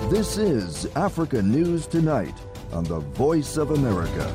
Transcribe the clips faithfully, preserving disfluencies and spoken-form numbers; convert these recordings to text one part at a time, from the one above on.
This is Africa News Tonight on the Voice of America.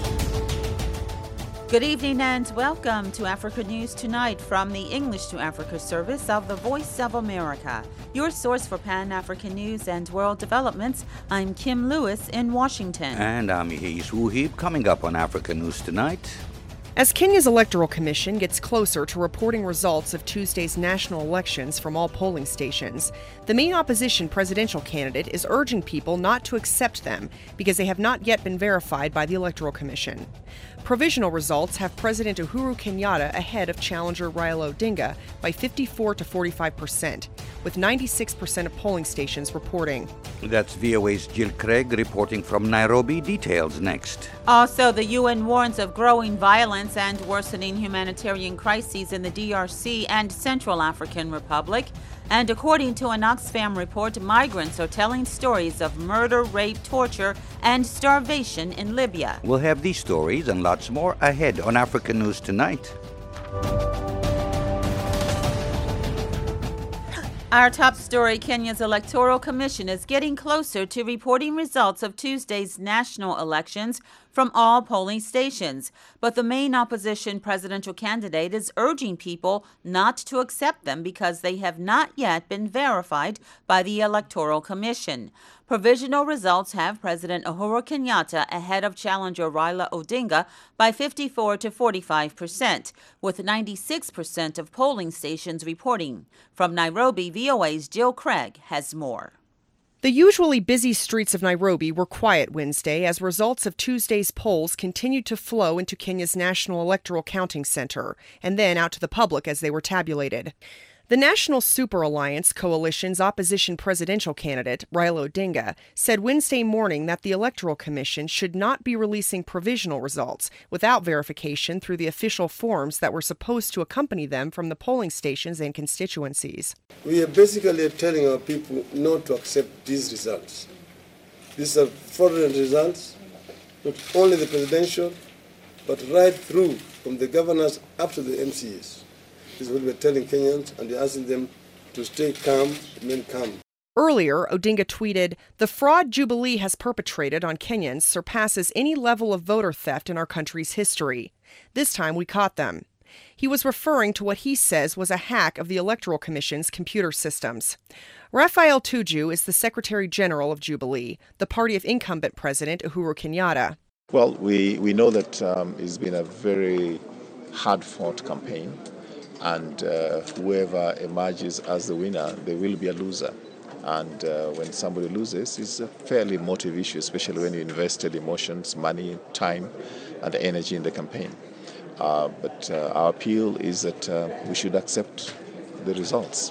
Good evening and welcome to Africa News Tonight from the English to Africa service of the Voice of America. Your source for Pan-African news and world developments. I'm Kim Lewis in Washington. And I'm Yehis Wuhib. Coming up on Africa News Tonight. As Kenya's Electoral Commission gets closer to reporting results of Tuesday's national elections from all polling stations, the main opposition presidential candidate is urging people not to accept them because they have not yet been verified by the Electoral Commission. Provisional results have President Uhuru Kenyatta ahead of challenger Raila Odinga by fifty-four to forty-five percent, with ninety-six percent of polling stations reporting. That's V O A's Jill Craig reporting from Nairobi. Details next. Also, the U N warns of growing violence and worsening humanitarian crises in the D R C and Central African Republic. And according to an Oxfam report, migrants are telling stories of murder, rape, torture, and starvation in Libya. We'll have these stories and lots more ahead on Africa News Tonight. Our top story, Kenya's Electoral Commission is getting closer to reporting results of Tuesday's national elections from all polling stations. But the main opposition presidential candidate is urging people not to accept them because they have not yet been verified by the Electoral Commission. Provisional results have President Uhuru Kenyatta ahead of challenger Raila Odinga by fifty-four to forty-five percent, with ninety-six percent of polling stations reporting. From Nairobi, V O A's Jill Craig has more. The usually busy streets of Nairobi were quiet Wednesday as results of Tuesday's polls continued to flow into Kenya's National Electoral Counting Center and then out to the public as they were tabulated. The National Super Alliance Coalition's opposition presidential candidate, Raila Odinga, said Wednesday morning that the Electoral Commission should not be releasing provisional results without verification through the official forms that were supposed to accompany them from the polling stations and constituencies. We are basically telling our people not to accept these results. These are fraudulent results, not only the presidential, but right through from the governors up to the M C Es. This is what we're telling Kenyans, and we're asking them to stay calm, remain calm. Earlier, Odinga tweeted, "The fraud Jubilee has perpetrated on Kenyans surpasses any level of voter theft in our country's history. This time we caught them." He was referring to what he says was a hack of the Electoral Commission's computer systems. Raphael Tuju is the Secretary General of Jubilee, the party of incumbent President Uhuru Kenyatta. Well, we, we know that um, it's been a very hard-fought campaign. And uh, whoever emerges as the winner, they will be a loser. And uh, when somebody loses, it's a fairly motive issue, especially when you invested emotions, money, time, and energy in the campaign. Uh, but uh, our appeal is that uh, we should accept the results.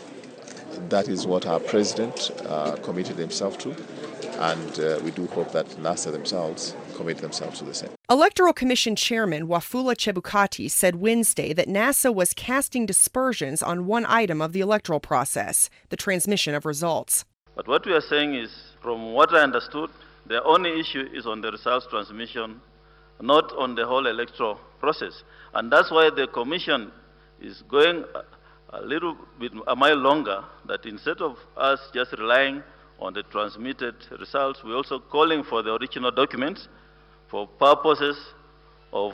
That is what our president uh, committed himself to, and uh, we do hope that NASA themselves commit themselves to the same. Electoral Commission Chairman Wafula Chebukati said Wednesday that NASA was casting dispersions on one item of the electoral process, the transmission of results. But what we are saying is, from what I understood, the only issue is on the results transmission, not on the whole electoral process. And that's why the Commission is going a little bit a mile longer, that instead of us just relying on the transmitted results, we're also calling for the original documents for purposes of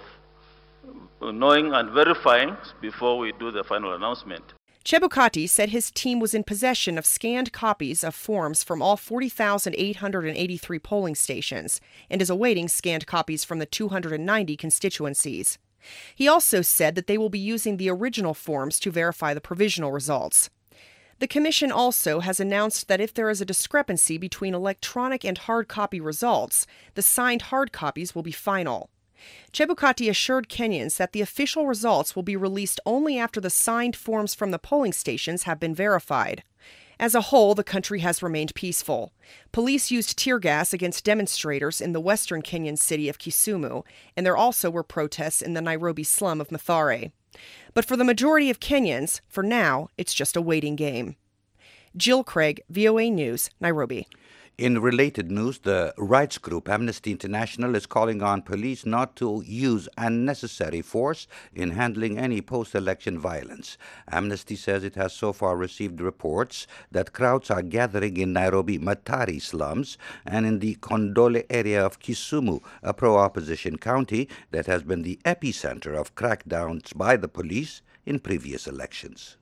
knowing and verifying before we do the final announcement. Chebukati said his team was in possession of scanned copies of forms from all forty thousand eight hundred eighty-three polling stations and is awaiting scanned copies from the two hundred ninety constituencies. He also said that they will be using the original forms to verify the provisional results. The Commission also has announced that if there is a discrepancy between electronic and hard copy results, the signed hard copies will be final. Chebukati assured Kenyans that the official results will be released only after the signed forms from the polling stations have been verified. As a whole, the country has remained peaceful. Police used tear gas against demonstrators in the western Kenyan city of Kisumu, and there also were protests in the Nairobi slum of Mathare. But for the majority of Kenyans, for now, it's just a waiting game. Jill Craig, V O A News, Nairobi. In related news, the rights group Amnesty International is calling on police not to use unnecessary force in handling any post-election violence. Amnesty says it has so far received reports that crowds are gathering in Nairobi Matari slums and in the Kondole area of Kisumu, a pro-opposition county that has been the epicenter of crackdowns by the police in previous elections.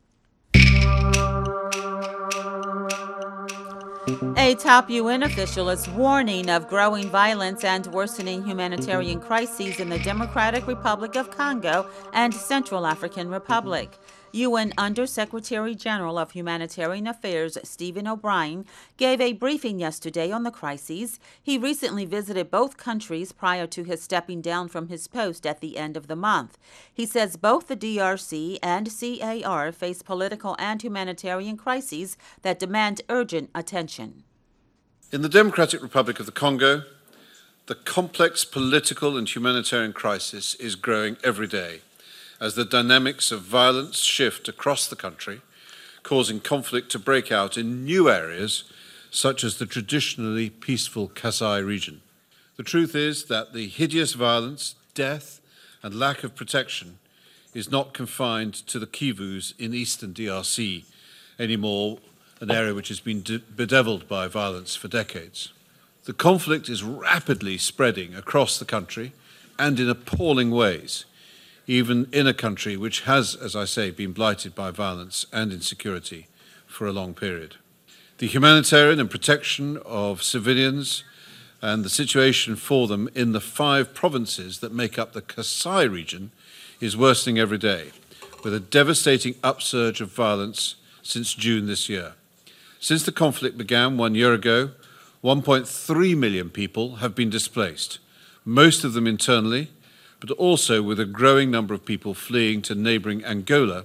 A top U N official is warning of growing violence and worsening humanitarian crises in the Democratic Republic of Congo and Central African Republic. U N Undersecretary General of Humanitarian Affairs Stephen O'Brien gave a briefing yesterday on the crises. He recently visited both countries prior to his stepping down from his post at the end of the month. He says both the D R C and C A R face political and humanitarian crises that demand urgent attention. In the Democratic Republic of the Congo, the complex political and humanitarian crisis is growing every day as the dynamics of violence shift across the country, causing conflict to break out in new areas, such as the traditionally peaceful Kasai region. The truth is that the hideous violence, death, and lack of protection is not confined to the Kivus in eastern D R C anymore, an area which has been de- bedeviled by violence for decades. The conflict is rapidly spreading across the country and in appalling ways, even in a country which has, as I say, been blighted by violence and insecurity for a long period. The humanitarian and protection of civilians and the situation for them in the five provinces that make up the Kasai region is worsening every day, with a devastating upsurge of violence since June this year. Since the conflict began one year ago, one point three million people have been displaced, most of them internally, but also with a growing number of people fleeing to neighbouring Angola.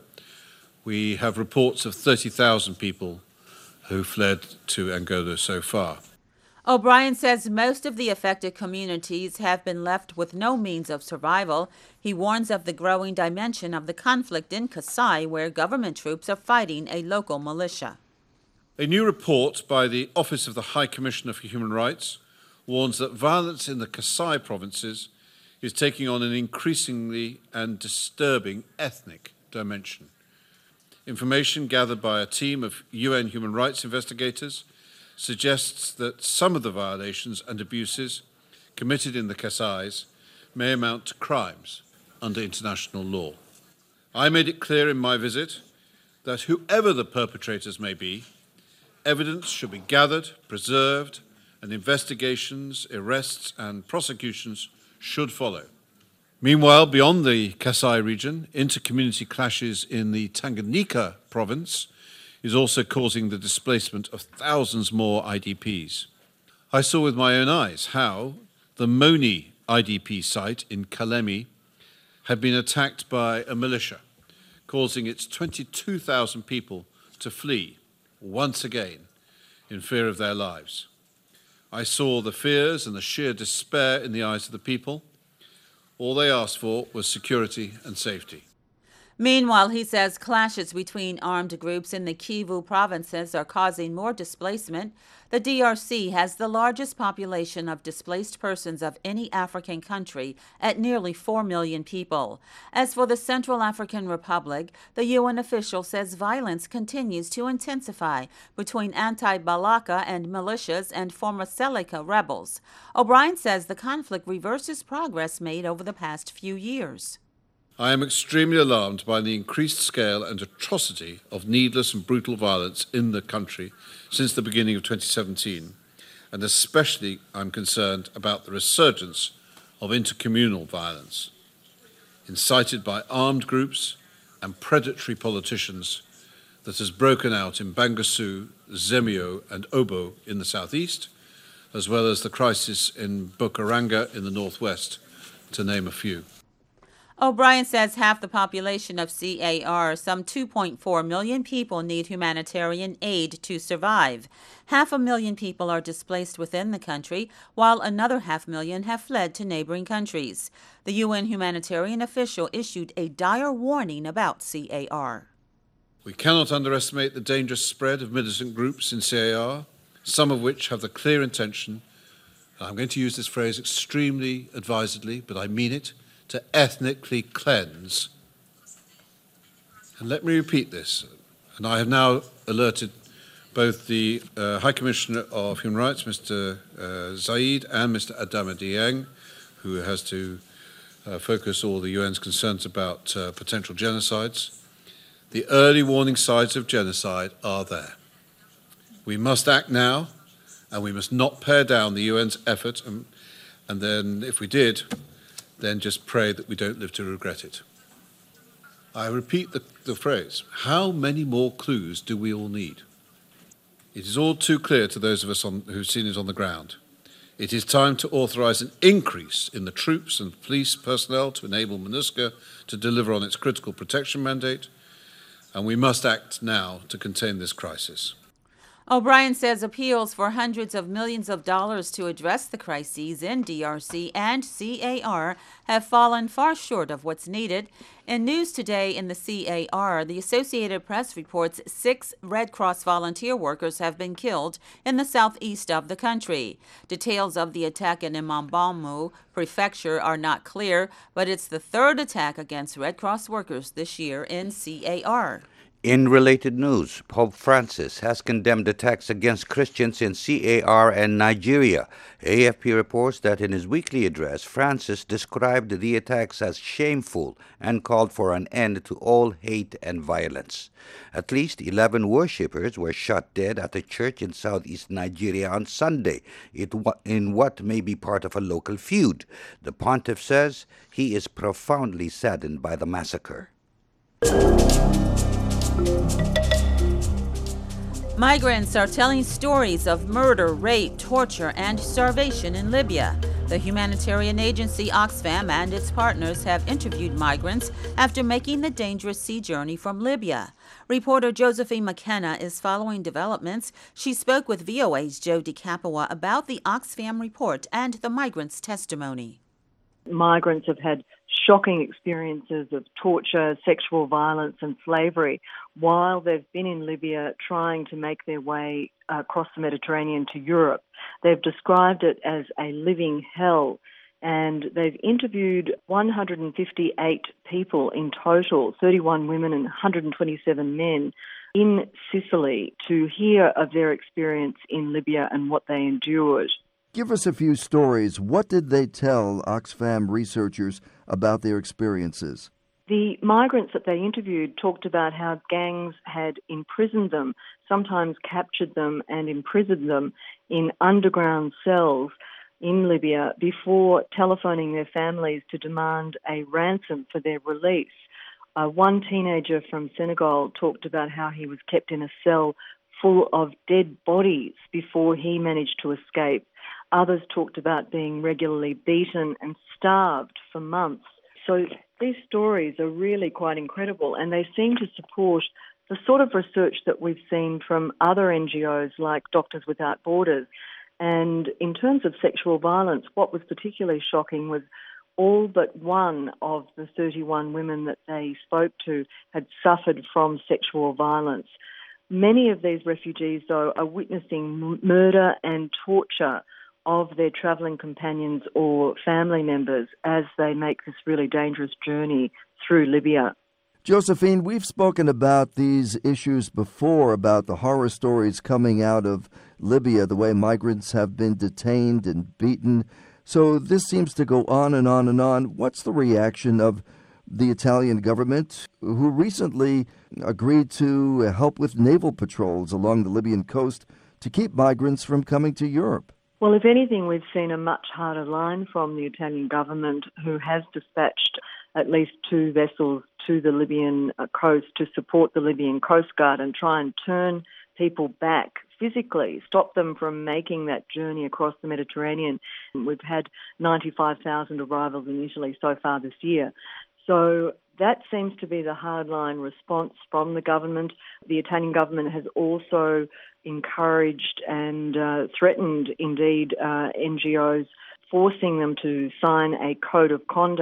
We have reports of thirty thousand people who fled to Angola so far. O'Brien says most of the affected communities have been left with no means of survival. He warns of the growing dimension of the conflict in Kasai, where government troops are fighting a local militia. A new report by the Office of the High Commissioner for Human Rights warns that violence in the Kasai provinces is taking on an increasingly and disturbing ethnic dimension. Information gathered by a team of U N human rights investigators suggests that some of the violations and abuses committed in the Kasais may amount to crimes under international law. I made it clear in my visit that whoever the perpetrators may be, evidence should be gathered, preserved, and investigations, arrests, and prosecutions should follow. Meanwhile, beyond the Kasai region, inter-community clashes in the Tanganyika province is also causing the displacement of thousands more I D Ps. I saw with my own eyes how the Moni I D P site in Kalemi had been attacked by a militia, causing its twenty-two thousand people to flee once again in fear of their lives. I saw the fears and the sheer despair in the eyes of the people. All they asked for was security and safety. Meanwhile, he says clashes between armed groups in the Kivu provinces are causing more displacement. The D R C has the largest population of displaced persons of any African country at nearly four million people. As for the Central African Republic, the U N official says violence continues to intensify between anti-Balaka and militias and former Seleka rebels. O'Brien says the conflict reverses progress made over the past few years. I am extremely alarmed by the increased scale and atrocity of needless and brutal violence in the country since the beginning of twenty seventeen, and especially I'm concerned about the resurgence of intercommunal violence, incited by armed groups and predatory politicians, that has broken out in Bangassou, Zemio and Obo in the southeast, as well as the crisis in Bokaranga in the northwest, to name a few. O'Brien says half the population of C A R, some two point four million people, need humanitarian aid to survive. Half a million people are displaced within the country, while another half million have fled to neighboring countries. The U N humanitarian official issued a dire warning about C A R. We cannot underestimate the dangerous spread of militant groups in C A R. some of which have the clear intention, and I'm going to use this phrase extremely advisedly, but I mean it, to ethnically cleanse. And let me repeat this, and I have now alerted both the uh, High Commissioner of Human Rights, Mister Uh, Zaid, and Mister Adama Dieng, who has to uh, focus all the U N's concerns about uh, potential genocides. The early warning signs of genocide are there. We must act now, and we must not pare down the U N's effort, and, and then, if we did, then just pray that we don't live to regret it. I repeat the, the phrase, how many more clues do we all need? It is all too clear to those of us on, who've seen it on the ground. It is time to authorise an increase in the troops and police personnel to enable MINUSCA to deliver on its critical protection mandate, and we must act now to contain this crisis. O'Brien says appeals for hundreds of millions of dollars to address the crises in D R C and C A R have fallen far short of what's needed. In news today in the C A R, the Associated Press reports six Red Cross volunteer workers have been killed in the southeast of the country. Details of the attack in Imambamu Prefecture are not clear, but it's the third attack against Red Cross workers this year in C A R. In related news, Pope Francis has condemned attacks against Christians in C A R and Nigeria. A F P reports that in his weekly address, Francis described the attacks as shameful and called for an end to all hate and violence. At least eleven worshippers were shot dead at a church in southeast Nigeria on Sunday, in what may be part of a local feud. The pontiff says he is profoundly saddened by the massacre. Migrants are telling stories of murder, rape, torture, and starvation in Libya. The humanitarian agency Oxfam and its partners have interviewed migrants after making the dangerous sea journey from Libya. Reporter Josephine McKenna is following developments. She spoke with V O A's Joe DeCapua about the Oxfam report and the migrants' testimony. Migrants have had shocking experiences of torture, sexual violence and slavery while they've been in Libya trying to make their way uh, across the Mediterranean to Europe. They've described it as a living hell, and they've interviewed one hundred fifty-eight people in total, thirty-one women and one hundred twenty-seven men, in Sicily to hear of their experience in Libya and what they endured. Give us a few stories. What did they tell Oxfam researchers about their experiences? The migrants that they interviewed talked about how gangs had imprisoned them, sometimes captured them and imprisoned them in underground cells in Libya before telephoning their families to demand a ransom for their release. Uh, one teenager from Senegal talked about how he was kept in a cell full of dead bodies before he managed to escape. Others talked about being regularly beaten and starved for months. So these stories are really quite incredible, and they seem to support the sort of research that we've seen from other N G Os like Doctors Without Borders. And in terms of sexual violence, what was particularly shocking was all but one of the thirty-one women that they spoke to had suffered from sexual violence. Many of these refugees, though, are witnessing murder and torture of their travelling companions or family members as they make this really dangerous journey through Libya. Josephine, we've spoken about these issues before, about the horror stories coming out of Libya, the way migrants have been detained and beaten. So this seems to go on and on and on. What's the reaction of the Italian government, who recently agreed to help with naval patrols along the Libyan coast to keep migrants from coming to Europe? Well, if anything, we've seen a much harder line from the Italian government, who has dispatched at least two vessels to the Libyan coast to support the Libyan Coast Guard and try and turn people back physically, stop them from making that journey across the Mediterranean. We've had ninety-five thousand arrivals in Italy so far this year. So that seems to be the hardline response from the government. The Italian government has also encouraged and uh, threatened, indeed, uh, N G Os, forcing them to sign a code of conduct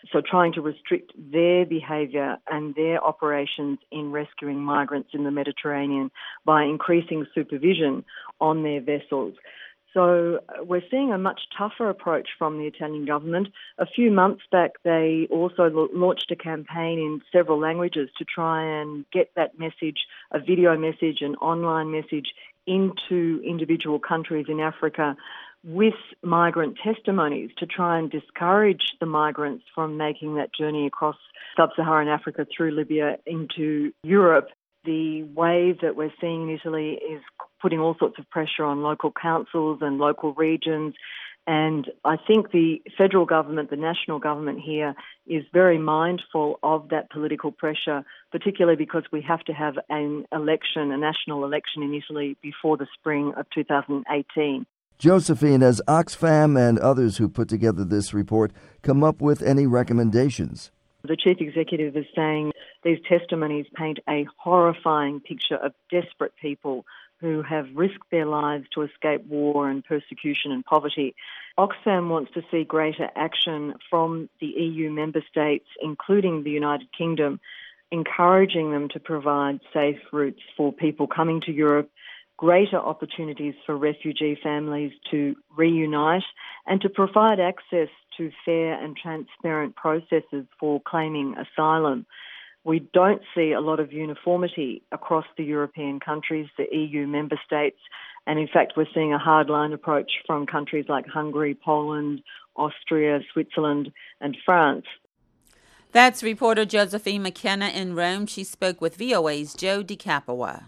So trying to restrict their behaviour and their operations in rescuing migrants in the Mediterranean by increasing supervision on their vessels. So we're seeing a much tougher approach from the Italian government. A few months back, they also l- launched a campaign in several languages to try and get that message, a video message, an online message, into individual countries in Africa with migrant testimonies to try and discourage the migrants from making that journey across sub-Saharan Africa through Libya into Europe. The wave that we're seeing in Italy is putting all sorts of pressure on local councils and local regions. And I think the federal government, the national government here, is very mindful of that political pressure, particularly because we have to have an election, a national election in Italy before the spring of two thousand eighteen. Josephine, has Oxfam and others who put together this report come up with any recommendations? The chief executive is saying these testimonies paint a horrifying picture of desperate people who have risked their lives to escape war and persecution and poverty. Oxfam wants to see greater action from the E U member states, including the United Kingdom, encouraging them to provide safe routes for people coming to Europe, greater opportunities for refugee families to reunite, and to provide access to fair and transparent processes for claiming asylum. We don't see a lot of uniformity across the European countries, the E U member states, and in fact we're seeing a hardline approach from countries like Hungary, Poland, Austria, Switzerland and France. That's reporter Josephine McKenna in Rome. She spoke with V O A's Joe DiCapua.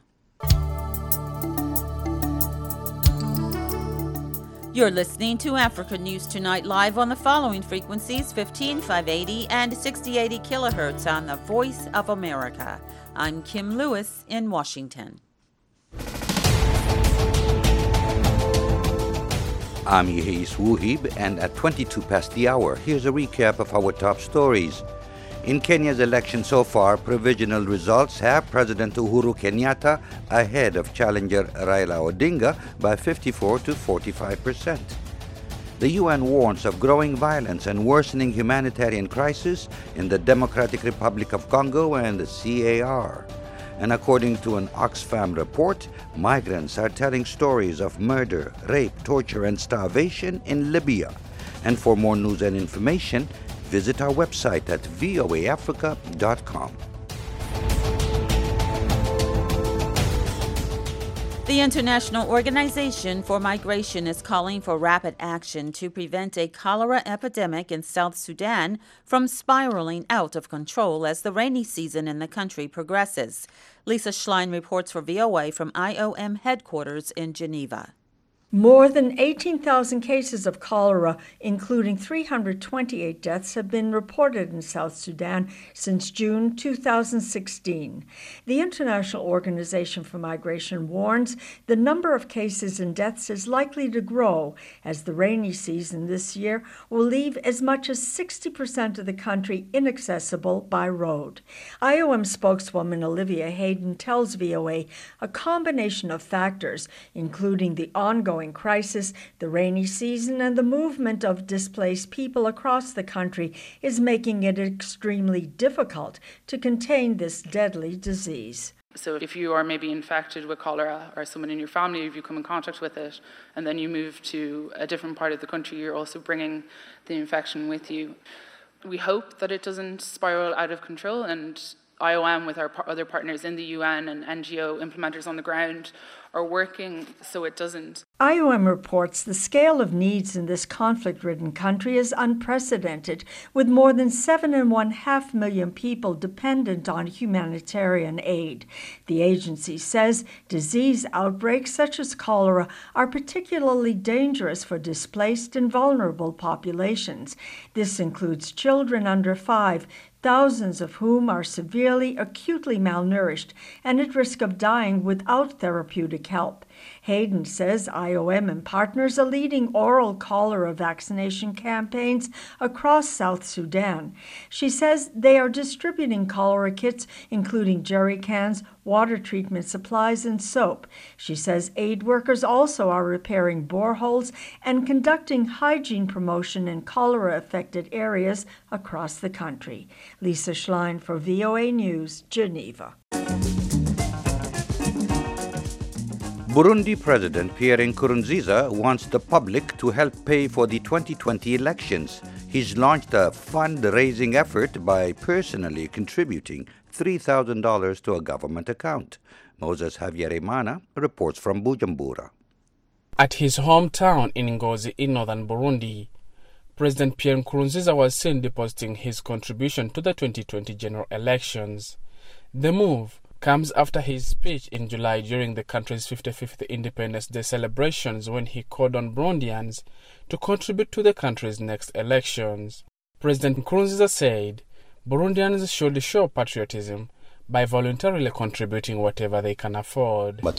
You're listening to Africa News Tonight live on the following frequencies: fifteen five eighty and sixty eighty kilohertz on the Voice of America. I'm Kim Lewis in Washington. I'm Yehis Wuhib, and at twenty-two past the hour, here's a recap of our top stories. In Kenya's election so far, provisional results have President Uhuru Kenyatta ahead of challenger Raila Odinga by fifty-four to forty-five percent. The U N warns of growing violence and worsening humanitarian crisis in the Democratic Republic of Congo and the C A R. And according to an Oxfam report, migrants are telling stories of murder, rape, torture, and starvation in Libya. And for more news and information, visit our website at v o a africa dot com. The International Organization for Migration is calling for rapid action to prevent a cholera epidemic in South Sudan from spiraling out of control as the rainy season in the country progresses. Lisa Schlein reports for V O A from I O M headquarters in Geneva. More than eighteen thousand cases of cholera, including three hundred twenty-eight deaths, have been reported in South Sudan since June two thousand sixteen. The International Organization for Migration warns the number of cases and deaths is likely to grow as the rainy season this year will leave as much as sixty percent of the country inaccessible by road. I O M spokeswoman Olivia Hayden tells V O A a combination of factors, including the ongoing crisis, the rainy season, and the movement of displaced people across the country is making it extremely difficult to contain this deadly disease. So if you are maybe infected with cholera or someone in your family, if you come in contact with it, and then you move to a different part of the country, you're also bringing the infection with you. We hope that it doesn't spiral out of control, and I O M with our par- other partners in the U N and N G O implementers on the ground are working so it doesn't. I O M reports the scale of needs in this conflict-ridden country is unprecedented, with more than seven and one half million people dependent on humanitarian aid. The agency says disease outbreaks such as cholera are particularly dangerous for displaced and vulnerable populations. This includes children under five, thousands of whom are severely, acutely malnourished and at risk of dying without therapeutic help. Hayden says I O M and partners are leading oral cholera vaccination campaigns across South Sudan. She says they are distributing cholera kits, including jerry cans, water treatment supplies, and soap. She says aid workers also are repairing boreholes and conducting hygiene promotion in cholera-affected areas across the country. Lisa Schlein for V O A News, Geneva. Burundi President Pierre Nkurunziza wants the public to help pay for the twenty twenty elections. He's launched a fundraising effort by personally contributing three thousand dollars to a government account. Moses Havyarimana reports from Bujumbura. At his hometown in Ngozi in northern Burundi, President Pierre Nkurunziza was seen depositing his contribution to the twenty twenty general elections. The move comes after his speech in July during the country's fifty-fifth Independence Day celebrations, when he called on Burundians to contribute to the country's next elections. President Nkurunziza said Burundians should show patriotism by voluntarily contributing whatever they can afford. He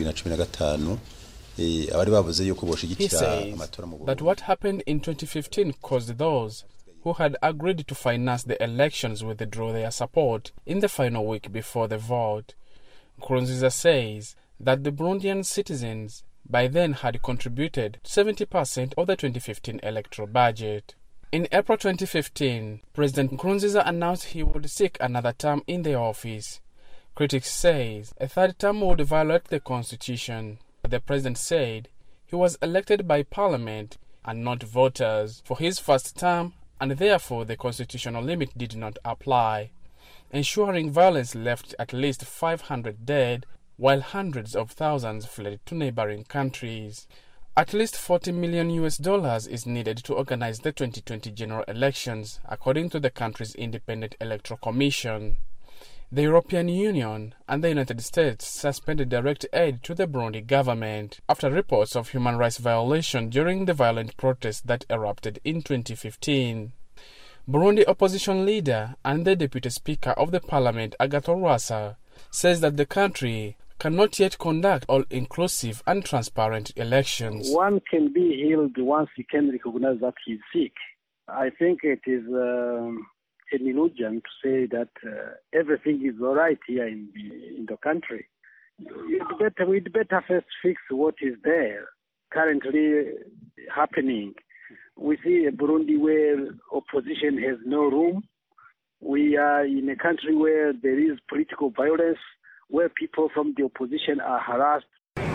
says that what happened in twenty fifteen caused those who had agreed to finance the elections withdraw their support in the final week before the vote. Nkurunziza says that the Burundian citizens by then had contributed seventy percent of the twenty fifteen electoral budget. In April twenty fifteen, President Nkurunziza announced he would seek another term in the office. Critics say a third term would violate the constitution. The president said he was elected by parliament and not voters for his first term, and therefore the constitutional limit did not apply. Ensuring violence left at least five hundred dead, while hundreds of thousands fled to neighboring countries. At least forty million U S dollars is needed to organize the twenty twenty general elections, according to the country's Independent Electoral Commission. The European Union and the United States suspended direct aid to the Burundi government after reports of human rights violation during the violent protests that erupted in twenty fifteen. Burundi opposition leader and the deputy speaker of the parliament, Agathon Rwasa, says that the country cannot yet conduct all-inclusive and transparent elections. One can be healed once he can recognize that he's sick. I think it is um, an illusion to say that uh, everything is all right here in the, in the country. We'd better, we'd better first fix what is there currently happening. We see a Burundi where opposition has no room. We are in a country where there is political violence, where people from the opposition are harassed.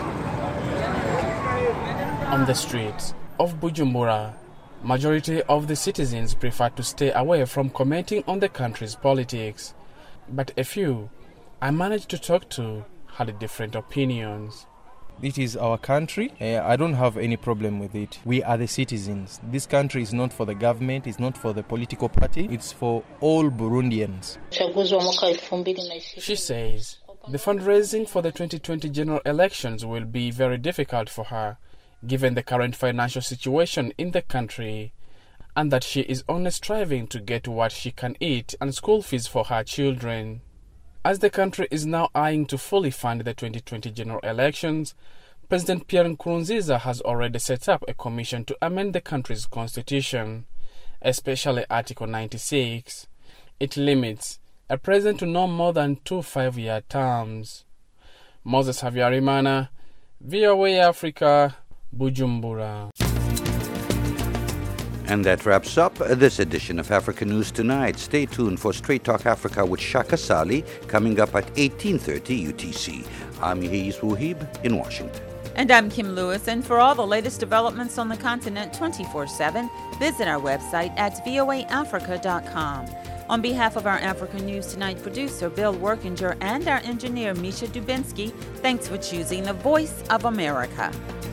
On the streets of Bujumbura, majority of the citizens prefer to stay away from commenting on the country's politics. But a few I managed to talk to had different opinions. It is our country. Uh, I don't have any problem with it. We are the citizens. This country is not for the government, it's not for the political party, it's for all Burundians. She says the fundraising for the twenty twenty general elections will be very difficult for her, given the current financial situation in the country, and that she is only striving to get what she can eat and school fees for her children. As the country is now eyeing to fully fund the twenty twenty general elections, President Pierre Nkurunziza has already set up a commission to amend the country's constitution, especially Article ninety-six. It limits a president to no more than two five-year terms. Moses Havyarimana, V O A Africa, Bujumbura. And that wraps up this edition of Africa News Tonight. Stay tuned for Straight Talk Africa with Shaka Sali, coming up at eighteen thirty U T C. I'm Yehiz Wuhib in Washington. And I'm Kim Lewis, and for all the latest developments on the continent twenty-four seven, visit our website at voa africa dot com. On behalf of our Africa News Tonight producer, Bill Workinger, and our engineer, Misha Dubinsky, thanks for choosing the Voice of America.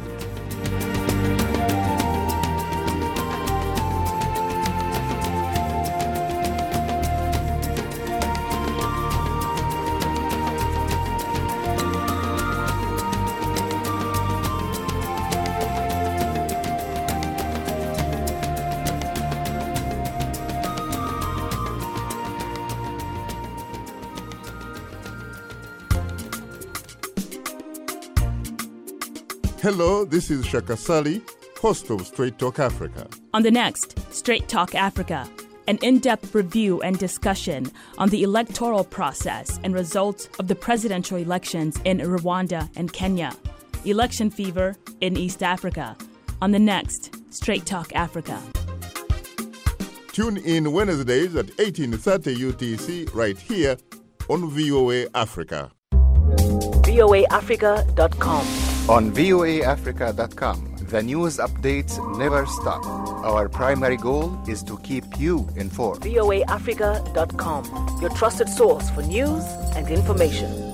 Hello, this is Shaka Sali, host of Straight Talk Africa. On the next Straight Talk Africa, an in-depth review and discussion on the electoral process and results of the presidential elections in Rwanda and Kenya. Election fever in East Africa. On the next Straight Talk Africa. Tune in Wednesdays at eighteen thirty U T C right here on V O A Africa. V O A Africa dot com. On V O A Africa dot com, the news updates never stop. Our primary goal is to keep you informed. V O A Africa dot com, your trusted source for news and information.